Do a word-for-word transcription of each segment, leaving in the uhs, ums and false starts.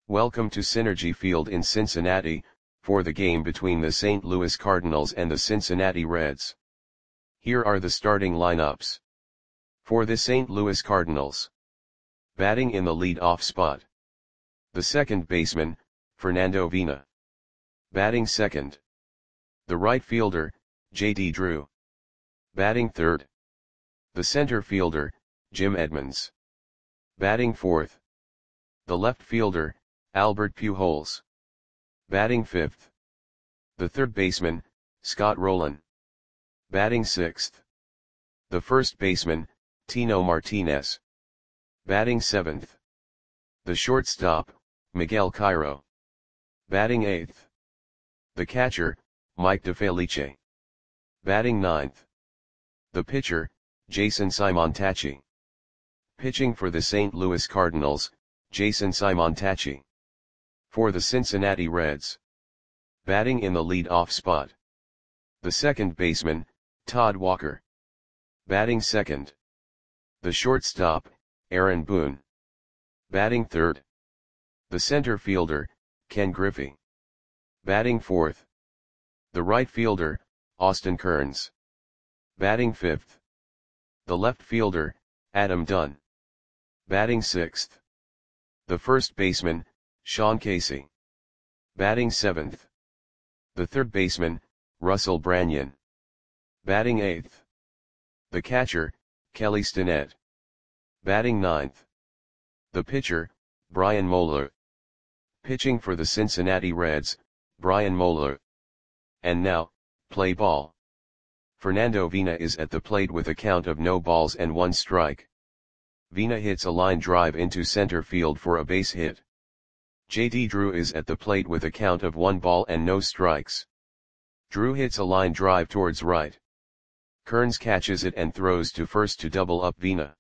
Welcome to Synergy Field in Cincinnati, for the game between the Saint Louis Cardinals and the Cincinnati Reds. Here are the starting lineups. For the Saint Louis Cardinals. Batting in the lead-off spot. The second baseman, Fernando Vina. Batting second. The right fielder, J D Drew. Batting third. The center fielder, Jim Edmonds. Batting fourth. The left fielder, Albert Pujols. Batting fifth. The third baseman, Scott Rolen. Batting sixth. The first baseman, Tino Martinez. Batting seventh. The shortstop, Miguel Cairo. Batting eighth. The catcher, Mike DeFelice. Batting ninth. The pitcher, Jason Simontacchi. Pitching for the Saint Louis Cardinals, Jason Simontacchi. For the Cincinnati Reds. Batting in the lead-off spot. The second baseman, Todd Walker. Batting second. The shortstop, Aaron Boone. Batting third. The center fielder, Ken Griffey. Batting fourth. The right fielder, Austin Kearns. Batting fifth. The left fielder, Adam Dunn. Batting sixth. The first baseman, Sean Casey. Batting seventh. The third baseman, Russell Branyan. Batting eighth. The catcher, Kelly Stinnett. Batting ninth. The pitcher, Brian Moeller. Pitching for the Cincinnati Reds, Brian Moeller. And now, play ball. Fernando Vina is at the plate with a count of no balls and one strike. Vina hits a line drive into center field for a base hit. J D Drew is at the plate with a count of one ball and no strikes. Drew hits a line drive towards right. Kearns catches it and throws to first to double up Vina.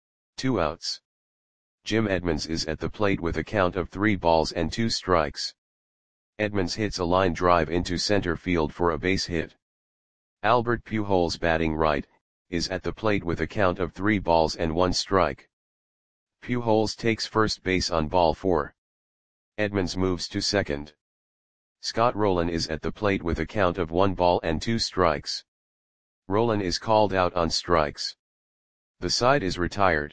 Two outs. Jim Edmonds is at the plate with a count of three balls and two strikes. Edmonds hits a line drive into center field for a base hit. Albert Pujols, batting right, is at the plate with a count of three balls and one strike. Pujols takes first base on ball four. Edmonds moves to second. Scott Rolen is at the plate with a count of one ball and two strikes. Rolen is called out on strikes. The side is retired.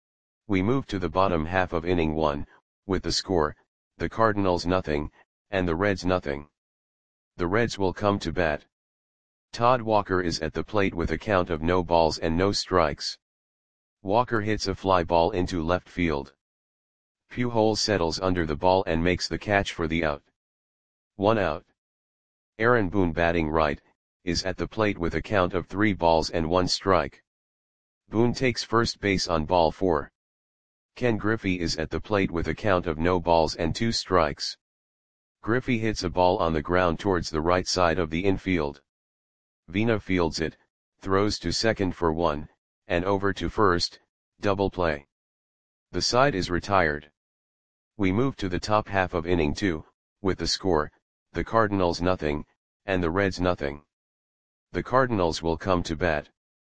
We move to the bottom half of inning one, with the score, the Cardinals nothing, and the Reds nothing. The Reds will come to bat. Todd Walker is at the plate with a count of no balls and no strikes. Walker hits a fly ball into left field. Pujols settles under the ball and makes the catch for the out. One out. Aaron Boone, batting right, is at the plate with a count of three balls and one strike. Boone takes first base on ball four. Ken Griffey is at the plate with a count of no balls and two strikes. Griffey hits a ball on the ground towards the right side of the infield. Vina fields it, throws to second for one, and over to first, double play. The side is retired. We move to the top half of inning two, with the score, the Cardinals nothing, and the Reds nothing. The Cardinals will come to bat.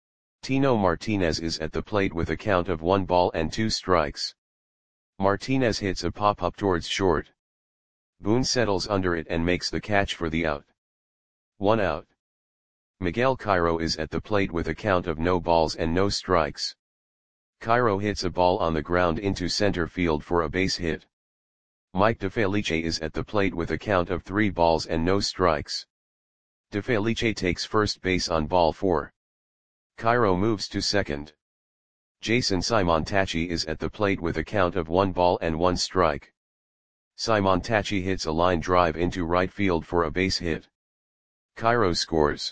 Tino Martinez is at the plate with a count of one ball and two strikes. Martinez hits a pop-up towards short. Boone settles under it and makes the catch for the out. One out. Miguel Cairo is at the plate with a count of no balls and no strikes. Cairo hits a ball on the ground into center field for a base hit. Mike DeFelice is at the plate with a count of three balls and no strikes. DeFelice takes first base on ball four. Cairo moves to second. Jason Simontacchi is at the plate with a count of one ball and one strike. Simontacchi hits a line drive into right field for a base hit. Cairo scores.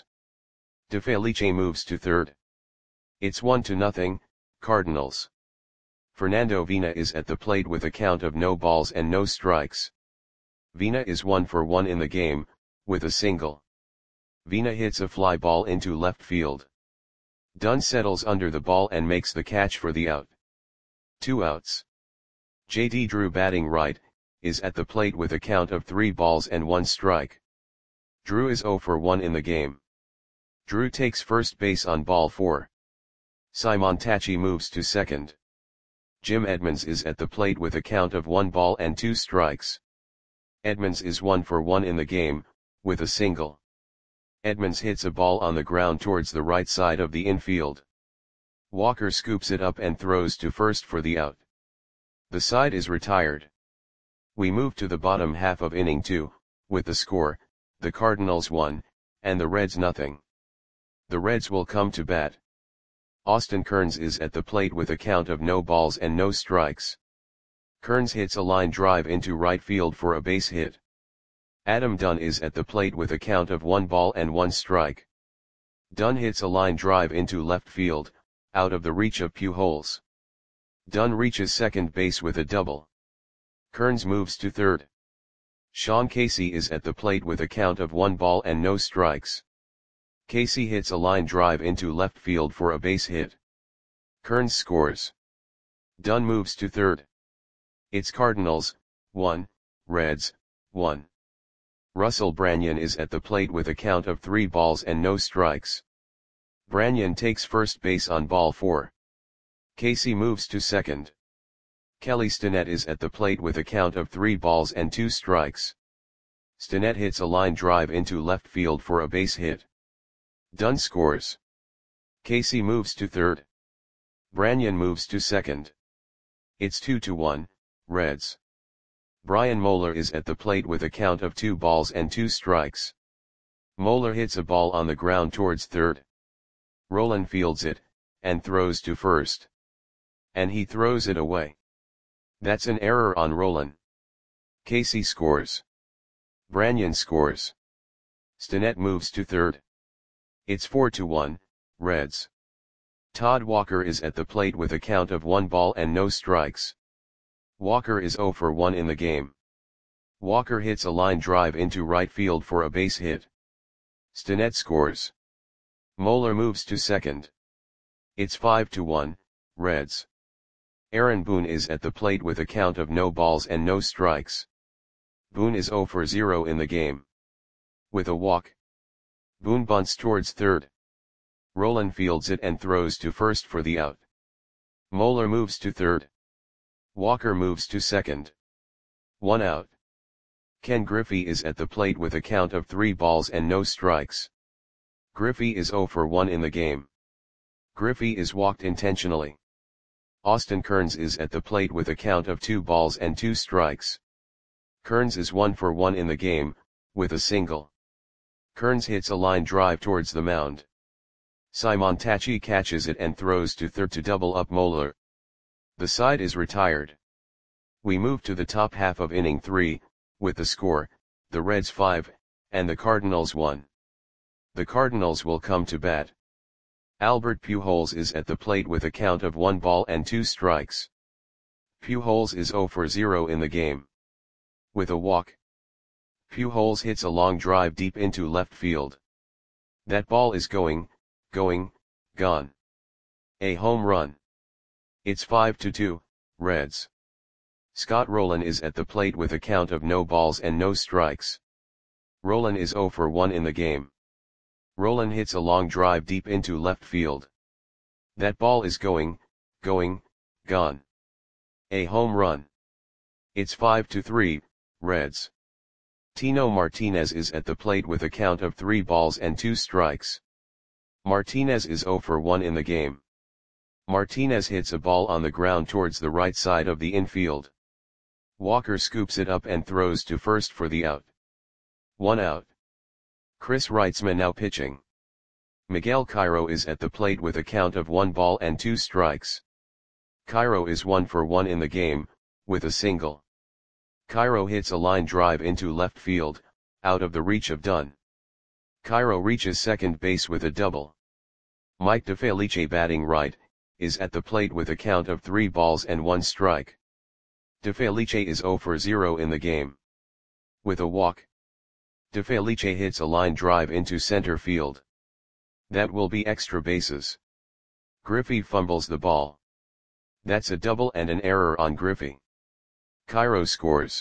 DeFelice moves to third. It's one to nothing, Cardinals. Fernando Vina is at the plate with a count of no balls and no strikes. Vina is one for one in the game, with a single. Vina hits a fly ball into left field. Dunn settles under the ball and makes the catch for the out. Two outs. J D Drew, batting right, is at the plate with a count of three balls and one strike. Drew is zero for one in the game. Drew takes first base on ball four. Simontacchi moves to second. Jim Edmonds is at the plate with a count of one ball and two strikes. Edmonds is one for one in the game, with a single. Edmonds hits a ball on the ground towards the right side of the infield. Walker scoops it up and throws to first for the out. The side is retired. We move to the bottom half of inning two, with the score, the Cardinals one, and the Reds nothing. The Reds will come to bat. Austin Kearns is at the plate with a count of no balls and no strikes. Kearns hits a line drive into right field for a base hit. Adam Dunn is at the plate with a count of one ball and one strike. Dunn hits a line drive into left field, out of the reach of Pujols. Dunn reaches second base with a double. Kearns moves to third. Sean Casey is at the plate with a count of one ball and no strikes. Casey hits a line drive into left field for a base hit. Kearns scores. Dunn moves to third. It's Cardinals, one, Reds, one. Russell Branyan is at the plate with a count of three balls and no strikes. Branyan takes first base on ball four. Casey moves to second. Kelly Stinnett is at the plate with a count of three balls and two strikes. Stinnett hits a line drive into left field for a base hit. Dunn scores. Casey moves to third. Branyan moves to second. It's two to one, Reds. Brian Moeller is at the plate with a count of two balls and two strikes. Moeller hits a ball on the ground towards third. Rolen fields it, and throws to first. And he throws it away. That's an error on Rolen. Casey scores. Branyan scores. Stinnett moves to third. It's four to one, Reds. Todd Walker is at the plate with a count of one ball and no strikes. Walker is zero for one in the game. Walker hits a line drive into right field for a base hit. Stinnett scores. Moeller moves to second. It's five to one, Reds. Aaron Boone is at the plate with a count of no balls and no strikes. Boone is zero for zero in the game. With a walk. Boone bunts towards third. Rolen fields it and throws to first for the out. Moeller moves to third. Walker moves to second. One out. Ken Griffey is at the plate with a count of three balls and no strikes. Griffey is zero for one in the game. Griffey is walked intentionally. Austin Kearns is at the plate with a count of two balls and two strikes. Kearns is one for one in the game, with a single. Kearns hits a line drive towards the mound. Simon Tachi catches it and throws to third to double up Moeller. The side is retired. We move to the top half of inning three, with the score, the Reds five, and the Cardinals one. The Cardinals will come to bat. Albert Pujols is at the plate with a count of one ball and two strikes. Pujols is zero for zero in the game. With a walk. Pujols hits a long drive deep into left field. That ball is going, going, gone. A home run. It's five to two, Reds. Scott Rolen is at the plate with a count of no balls and no strikes. Rolen is zero for one in the game. Rolen hits a long drive deep into left field. That ball is going, going, gone. A home run. It's five to three, Reds. Tino Martinez is at the plate with a count of three balls and two strikes. Martinez is zero for one in the game. Martinez hits a ball on the ground towards the right side of the infield. Walker scoops it up and throws to first for the out. One out. Chris Reitzman now pitching. Miguel Cairo is at the plate with a count of one ball and two strikes. Cairo is one for one in the game, with a single. Cairo hits a line drive into left field, out of the reach of Dunn. Cairo reaches second base with a double. Mike DeFelice batting right, is at the plate with a count of three balls and one strike. DeFelice is zero for zero in the game. With a walk. DeFelice hits a line drive into center field. That will be extra bases. Griffey fumbles the ball. That's a double and an error on Griffey. Cairo scores.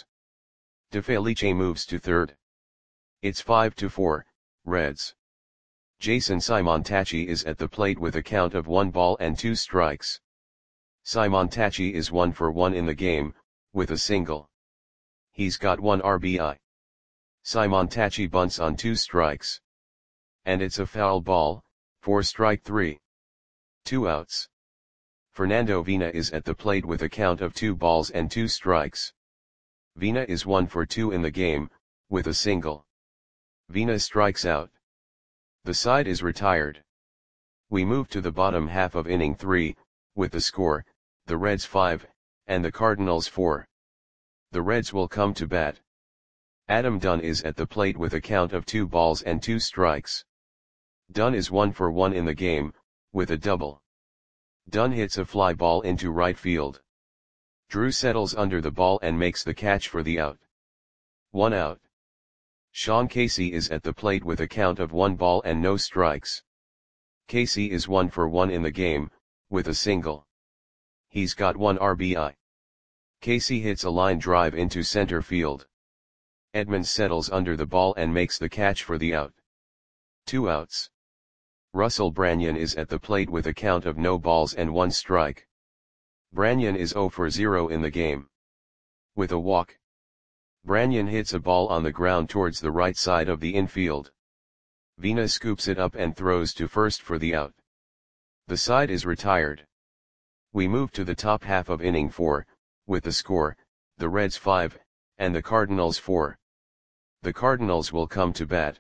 DeFelice moves to third. It's five to four, Reds. Jason Simon Tachi is at the plate with a count of one ball and two strikes. Simon Tachi is one for one in the game, with a single. He's got one R B I. Simon Tachi bunts on two strikes. And it's a foul ball, for strike three. Two outs. Fernando Vina is at the plate with a count of two balls and two strikes. Vina is one for two in the game, with a single. Vina strikes out. The side is retired. We move to the bottom half of inning three, with the score, the Reds five, and the Cardinals four. The Reds will come to bat. Adam Dunn is at the plate with a count of two balls and two strikes. Dunn is one for one in the game, with a double. Dunn hits a fly ball into right field. Drew settles under the ball and makes the catch for the out. One out. Sean Casey is at the plate with a count of one ball and no strikes. Casey is one for one in the game, with a single. He's got one R B I. Casey hits a line drive into center field. Edmonds settles under the ball and makes the catch for the out. Two outs. Russell Branyan is at the plate with a count of no balls and one strike. Branyan is zero for zero in the game. With a walk. Branyan hits a ball on the ground towards the right side of the infield. Vina scoops it up and throws to first for the out. The side is retired. We move to the top half of inning four, with the score, the Reds five, and the Cardinals four. The Cardinals will come to bat.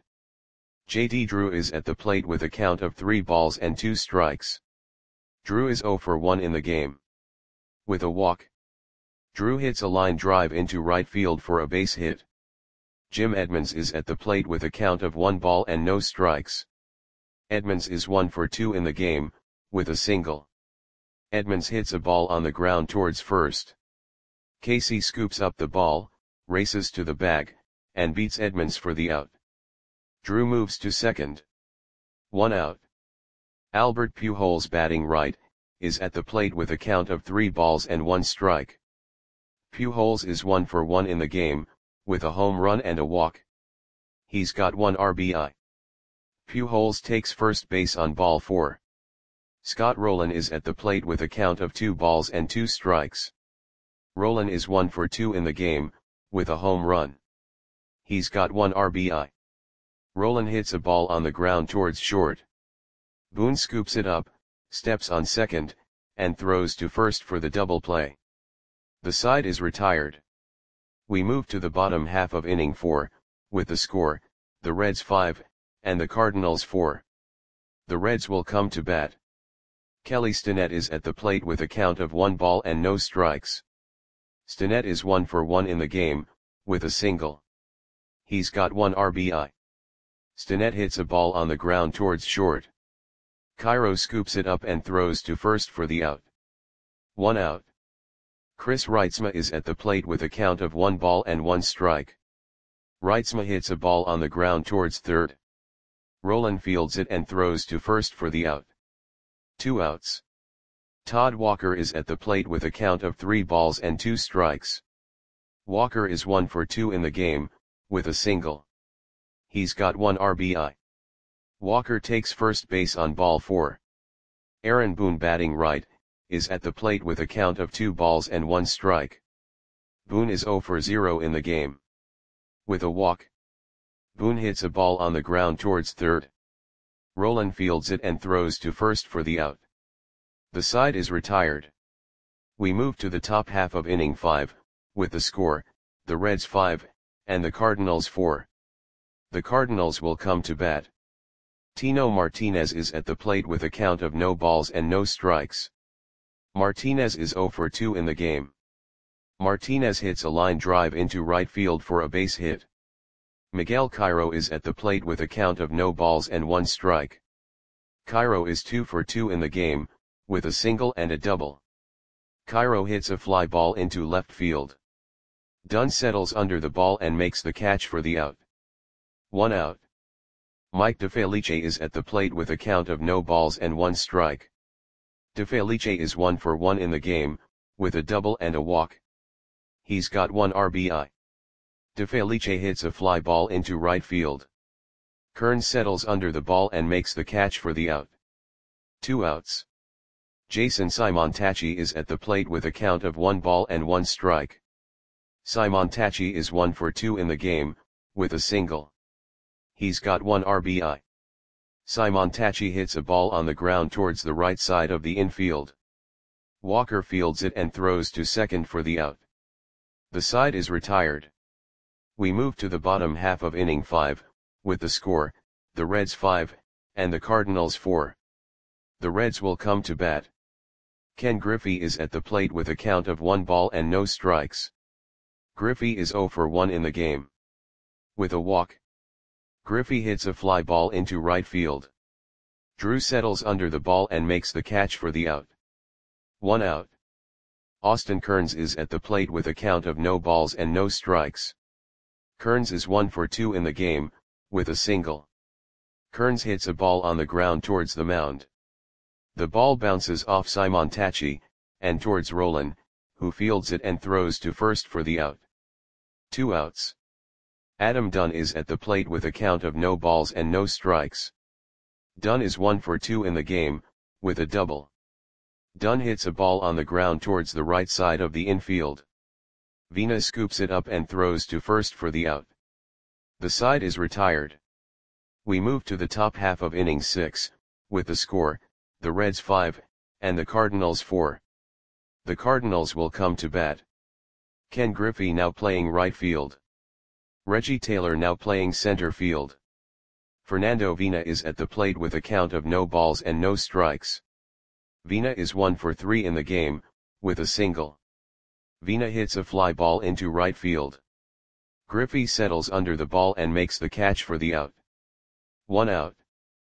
J D Drew is at the plate with a count of three balls and two strikes. Drew is zero for one in the game. With a walk. Drew hits a line drive into right field for a base hit. Jim Edmonds is at the plate with a count of one ball and no strikes. Edmonds is one for two in the game, with a single. Edmonds hits a ball on the ground towards first. Casey scoops up the ball, races to the bag, and beats Edmonds for the out. Drew moves to second. One out. Albert Pujols, batting right, is at the plate with a count of three balls and one strike. Pujols is one for one in the game, with a home run and a walk. He's got one R B I. Pujols takes first base on ball four. Scott Rolen is at the plate with a count of two balls and two strikes. Rolen is one for two in the game, with a home run. He's got one R B I. Rolen hits a ball on the ground towards short. Boone scoops it up, steps on second, and throws to first for the double play. The side is retired. We move to the bottom half of inning four, with the score, the Reds five, and the Cardinals four. The Reds will come to bat. Kelly Stinnett is at the plate with a count of one ball and no strikes. Stinnett is one for one in the game, with a single. He's got one R B I. Stinnett hits a ball on the ground towards short. Cairo scoops it up and throws to first for the out. One out. Chris Reitzma is at the plate with a count of one ball and one strike. Reitzma hits a ball on the ground towards third. Rolen fields it and throws to first for the out. Two outs. Todd Walker is at the plate with a count of three balls and two strikes. Walker is one for two in the game, with a single. He's got one R B I. Walker takes first base on ball four. Aaron Boone, batting right, is at the plate with a count of two balls and one strike. Boone is zero for zero in the game. With a walk. Boone hits a ball on the ground towards third. Rolen fields it and throws to first for the out. The side is retired. We move to the top half of inning five, with the score, the Reds five, and the Cardinals four. The Cardinals will come to bat. Tino Martinez is at the plate with a count of no balls and no strikes. Martinez is zero for two in the game. Martinez hits a line drive into right field for a base hit. Miguel Cairo is at the plate with a count of no balls and one strike. Cairo is two for two in the game, with a single and a double. Cairo hits a fly ball into left field. Dunn settles under the ball and makes the catch for the out. One out. Mike DeFelice is at the plate with a count of no balls and one strike. DeFelice is one for one in the game, with a double and a walk. He's got one R B I. DeFelice hits a fly ball into right field. Kern settles under the ball and makes the catch for the out. Two outs. Jason Simontacchi is at the plate with a count of one ball and one strike. Simontacchi is one for two in the game, with a single. He's got one R B I. Simontacchi hits a ball on the ground towards the right side of the infield. Walker fields it and throws to second for the out. The side is retired. We move to the bottom half of inning five, with the score, the Reds five, and the Cardinals four. The Reds will come to bat. Ken Griffey is at the plate with a count of one ball and no strikes. Griffey is zero for one in the game. With a walk, Griffey hits a fly ball into right field. Drew settles under the ball and makes the catch for the out. One out. Austin Kearns is at the plate with a count of no balls and no strikes. Kearns is one for two in the game, with a single. Kearns hits a ball on the ground towards the mound. The ball bounces off Simontacchi, and towards Rolen, who fields it and throws to first for the out. Two outs. Adam Dunn is at the plate with a count of no balls and no strikes. Dunn is one for two in the game, with a double. Dunn hits a ball on the ground towards the right side of the infield. Vina scoops it up and throws to first for the out. The side is retired. We move to the top half of inning six, with the score, the Reds five, and the Cardinals four. The Cardinals will come to bat. Ken Griffey now playing right field. Reggie Taylor now playing center field. Fernando Vina is at the plate with a count of no balls and no strikes. Vina is one for three in the game, with a single. Vina hits a fly ball into right field. Griffey settles under the ball and makes the catch for the out. One out.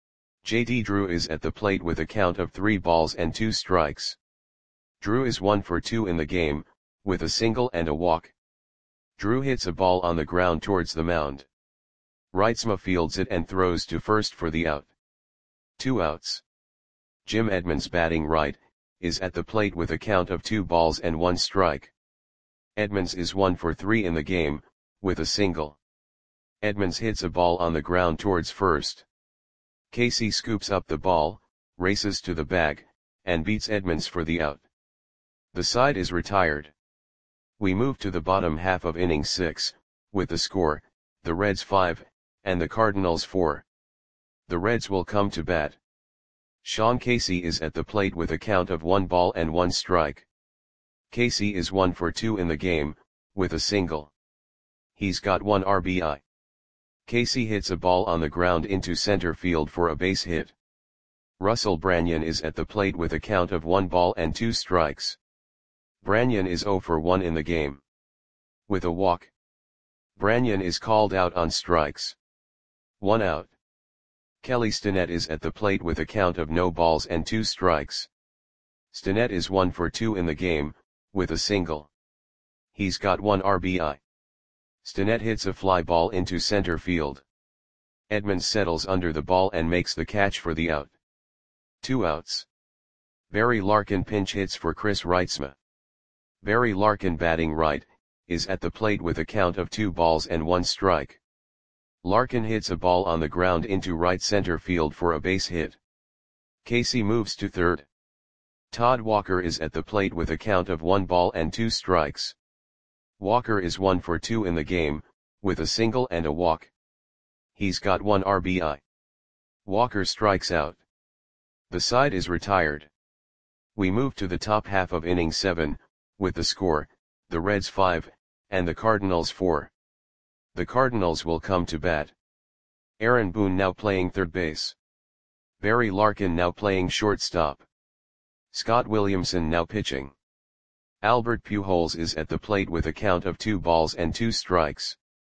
J D Drew is at the plate with a count of three balls and two strikes. Drew is one for two in the game, with a single and a walk. Drew hits a ball on the ground towards the mound. Reitzma fields it and throws to first for the out. Two outs. Jim Edmonds batting right, is at the plate with a count of two balls and one strike. Edmonds is one for three in the game, with a single. Edmonds hits a ball on the ground towards first. Casey scoops up the ball, races to the bag, and beats Edmonds for the out. The side is retired. We move to the bottom half of inning six, with the score, the Reds five, and the Cardinals four. The Reds will come to bat. Sean Casey is at the plate with a count of one ball and one strike. Casey is one for two in the game, with a single. He's got one R B I. Casey hits a ball on the ground into center field for a base hit. Russell Branyan is at the plate with a count of one ball and two strikes. Branyan is zero for one in the game. With a walk, Branyan is called out on strikes. One out. Kelly Stinnett is at the plate with a count of no balls and two strikes. Stinnett is one for two in the game, with a single. He's got one R B I. Stinnett hits a fly ball into center field. Edmonds settles under the ball and makes the catch for the out. Two outs. Barry Larkin pinch hits for Chris Reitzma. Barry Larkin batting right, is at the plate with a count of two balls and one strike. Larkin hits a ball on the ground into right center field for a base hit. Casey moves to third. Todd Walker is at the plate with a count of one ball and two strikes. Walker is one for two in the game, with a single and a walk. He's got one R B I. Walker strikes out. The side is retired. We move to the top half of inning seven, with the score, the Reds five, and the Cardinals four. The Cardinals will come to bat. Aaron Boone now playing third base. Barry Larkin now playing shortstop. Scott Williamson now pitching. Albert Pujols is at the plate with a count of two balls and two strikes.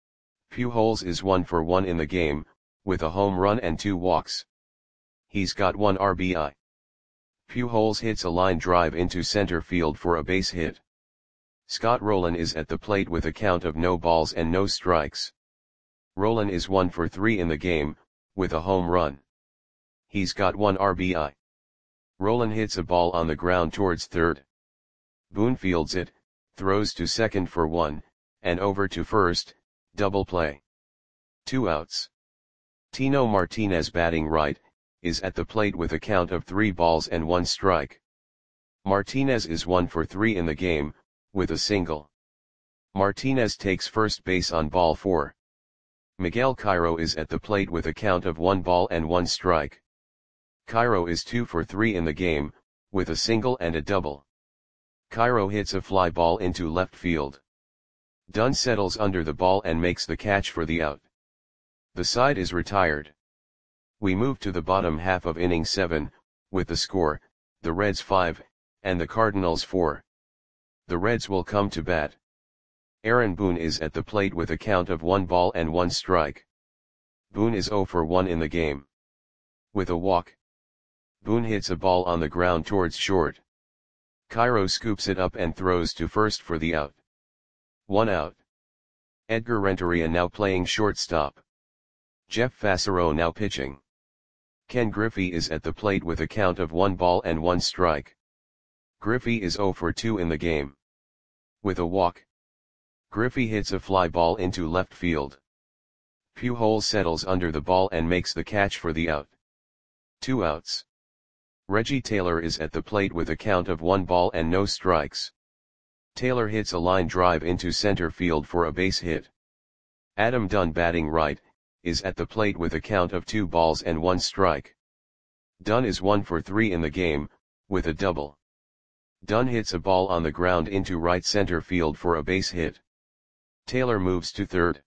Pujols is one for one in the game, with a home run and two walks. He's got one R B I. Pujols hits a line drive into center field for a base hit. Scott Rolen is at the plate with a count of no balls and no strikes. Rolen is one for three in the game, with a home run. He's got one R B I. Rolen hits a ball on the ground towards third. Boone fields it, throws to second for one, and over to first, double play. Two outs. Tino Martinez batting right, is at the plate with a count of three balls and one strike. Martinez is one for three in the game, with a single. Martinez takes first base on ball four. Miguel Cairo is at the plate with a count of one ball and one strike. Cairo is two for three in the game, with a single and a double. Cairo hits a fly ball into left field. Dunn settles under the ball and makes the catch for the out. The side is retired. We move to the bottom half of inning seven, with the score, the Reds five, and the Cardinals four. The Reds will come to bat. Aaron Boone is at the plate with a count of one ball and one strike. Boone is zero for one in the game. With a walk, Boone hits a ball on the ground towards short. Cairo scoops it up and throws to first for the out. One out. Edgar Renteria now playing shortstop. Jeff Fassero now pitching. Ken Griffey is at the plate with a count of one ball and one strike. Griffey is zero for two in the game. With a walk, Griffey hits a fly ball into left field. Pujols settles under the ball and makes the catch for the out. Two outs. Reggie Taylor is at the plate with a count of one ball and no strikes. Taylor hits a line drive into center field for a base hit. Adam Dunn, batting right, is at the plate with a count of two balls and one strike. Dunn is one for three in the game, with a double. Dunn hits a ball on the ground into right center field for a base hit. Taylor moves to third.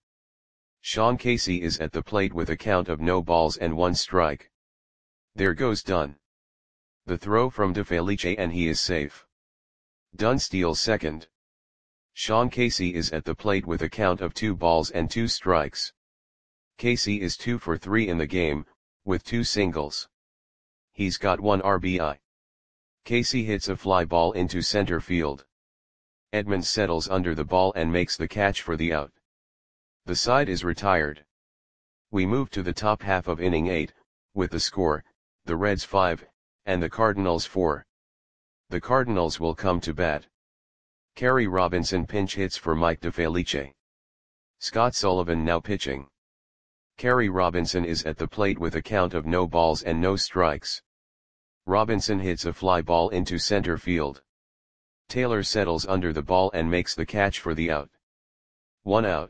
Sean Casey is at the plate with a count of no balls and one strike. There goes Dunn. The throw from DeFelice and he is safe. Dunn steals second. Sean Casey is at the plate with a count of two balls and two strikes. Casey is two for three in the game, with two singles. He's got one R B I. Casey hits a fly ball into center field. Edmonds settles under the ball and makes the catch for the out. The side is retired. We move to the top half of inning eight, with the score, the Reds five, and the Cardinals four. The Cardinals will come to bat. Kerry Robinson pinch hits for Mike DeFelice. Scott Sullivan now pitching. Kerry Robinson is at the plate with a count of no balls and no strikes. Robinson hits a fly ball into center field. Taylor settles under the ball and makes the catch for the out. One out.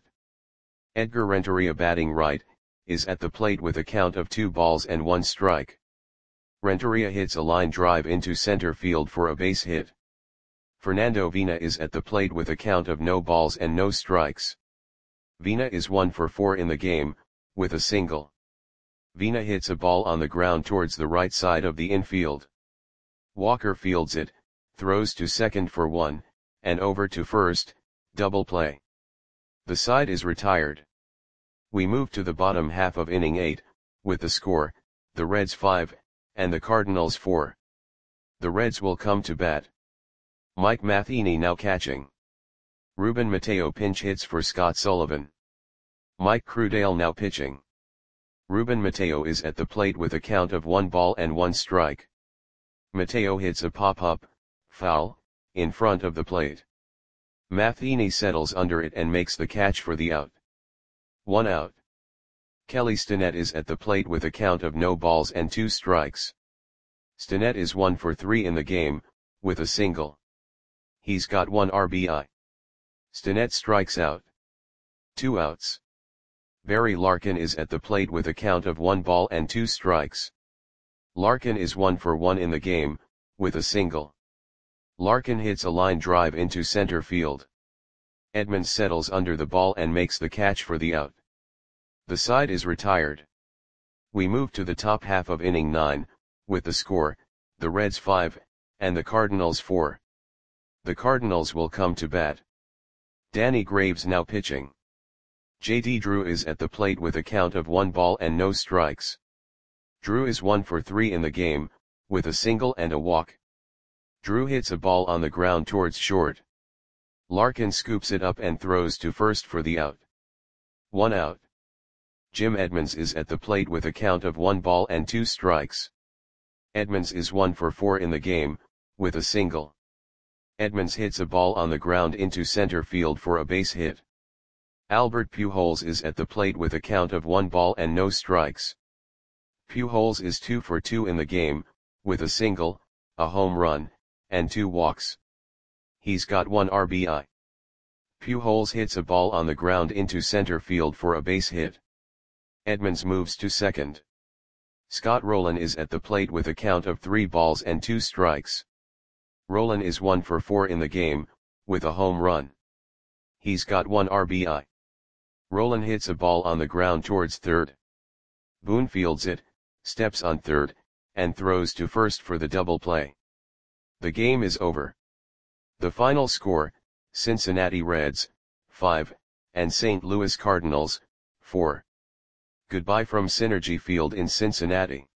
Edgar Renteria, batting right, is at the plate with a count of two balls and one strike. Renteria hits a line drive into center field for a base hit. Fernando Vina is at the plate with a count of no balls and no strikes. Vina is one for four in the game, with a single. Vina hits a ball on the ground towards the right side of the infield. Walker fields it, throws to second for one, and over to first, double play. The side is retired. We move to the bottom half of inning eight, with the score, the Reds five, and the Cardinals four. The Reds will come to bat. Mike Matheny now catching. Ruben Mateo pinch hits for Scott Sullivan. Mike Crudale now pitching. Ruben Mateo is at the plate with a count of one ball and one strike. Mateo hits a pop-up, foul, in front of the plate. Matheny settles under it and makes the catch for the out. One out. Kelly Stinnett is at the plate with a count of no balls and two strikes. Stinnett is one for three in the game, with a single. He's got one R B I. Stinnett strikes out. Two outs. Barry Larkin is at the plate with a count of one ball and two strikes. Larkin is one for one in the game, with a single. Larkin hits a line drive into center field. Edmonds settles under the ball and makes the catch for the out. The side is retired. We move to the top half of inning nine, with the score, the Reds five, and the Cardinals four. The Cardinals will come to bat. Danny Graves now pitching. J D Drew is at the plate with a count of one ball and no strikes. Drew is one for three in the game, with a single and a walk. Drew hits a ball on the ground towards short. Larkin scoops it up and throws to first for the out. One out. Jim Edmonds is at the plate with a count of one ball and two strikes. Edmonds is one for four in the game, with a single. Edmonds hits a ball on the ground into center field for a base hit. Albert Pujols is at the plate with a count of one ball and no strikes. Pujols is two for two in the game, with a single, a home run, and two walks. He's got one R B I. Pujols hits a ball on the ground into center field for a base hit. Edmonds moves to second. Scott Rolen is at the plate with a count of three balls and two strikes. Rolen is one for four in the game, with a home run. He's got one R B I. Rolen hits a ball on the ground towards third. Boone fields it, steps on third, and throws to first for the double play. The game is over. The final score, Cincinnati Reds, five, and Saint Louis Cardinals, four. Goodbye from Synergy Field in Cincinnati.